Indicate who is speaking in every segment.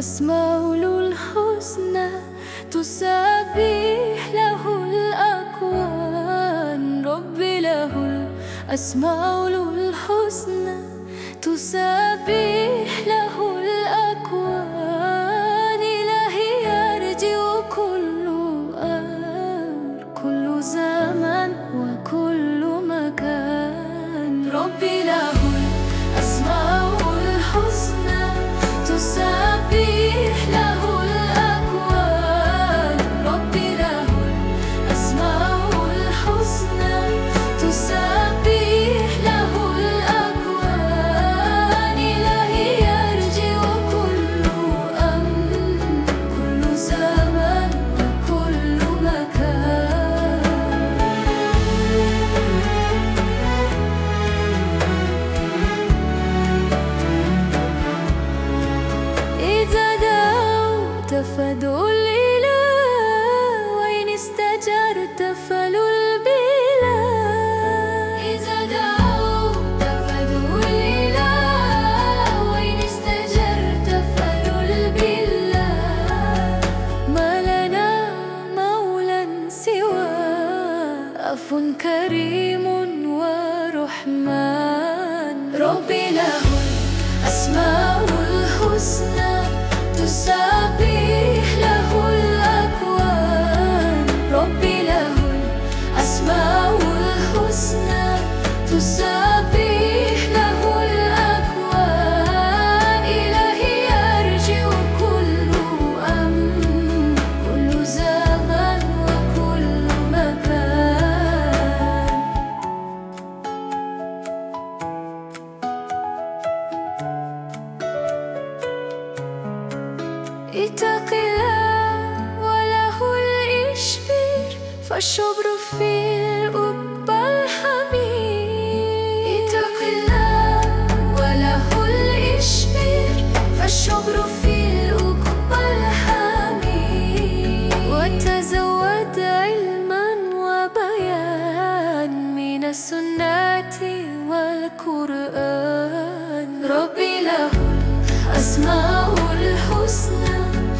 Speaker 1: أسماء الحسنى تسبح له الأكوان. ربي له الأسماء الحسنى تسبح له الأكوان. إلهي يرجع كل زمان وكل مكان. ربي له الأسماء الحسنى تسبح له الأكوان. ربي له الأسماء الحسنى تسبح له الأكوان. إلهي يرجع كل زمان وكل مكان. إذا دعوت فادعوا الإله، وإن استجرت فادعوا البلا. إذا دعوت فادعوا الإله، وإن استجرت فادعوا البلا. ما لنا مولى سواه، عفو كريم ورحمن. ربي له الأسماء الحسنى تسبح له الأكوان. ربي له الأسماء الحسنى تسبح له الأكوان. إلهي يرجع كل زمان وكل مكان. اتق الله وله الإشبير، فالشبر في الأقبى الحميد. اتق الله وله الإشبير، فالشبر في الأقبى الحميد. وتزود علما وبيان من السنة والقرآن. ربي له الأسماء الحسنى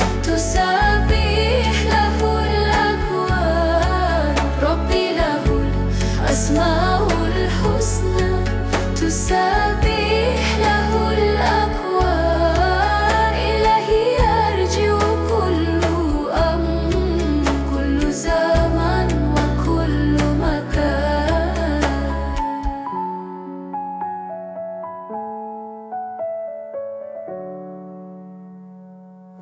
Speaker 1: تسبح له الأكوان. ربي له الأسماء الحسنى تسبح